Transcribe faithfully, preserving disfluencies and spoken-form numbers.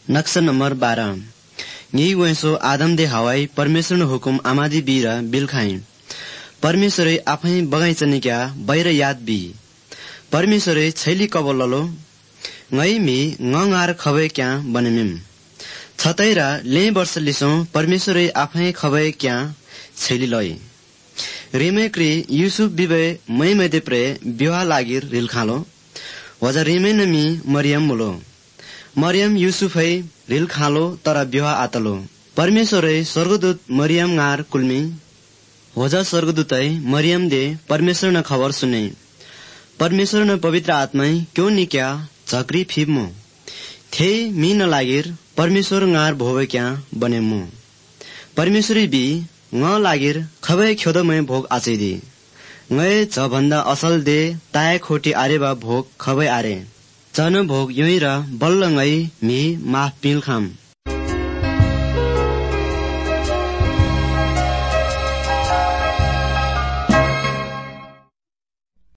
नक्शा नंबर बारह यही वैसो आदम दे हवाई परमेश्वर नो हुकुम आमादी बीरा बिल खाई परमेश्वर आफै बगैंचा निक्या बैर याद बी परमेश्वर छैली कबललो ngै मी ngangar खबै क्या बनेमिम छतैरा ले वर्ष लिसो परमेश्वर आफै खबै क्या छैली लई रेमे क्री यूसुफ बिबे मै मैदे प्रे विवाह लागिर रिल खालो वजा रेमे नमी मरियम मुलो मरियम यूसुफै रिल खालो तर विवाह आतलो परमेश्वर स्वर्गदूत मरियम गार कुलमी वजा स्वर्गदूतै मरियम दे परमेश्वर न खबर सुने परमेश्वर न पवित्र आत्मै क्यों निक्या झकरी फिबमो थे मी न लागिर परमेश्वर गार भोवे क्या बनेमो परमेश्वरी बी न लागिर खबै ख्योदमै भोग आचैदी ngै छ भन्दा असल दे ताय खोटी आरेबा भोग खबै आरे चन भोग योइ र बल्ल ngै मी माफ पिल खाम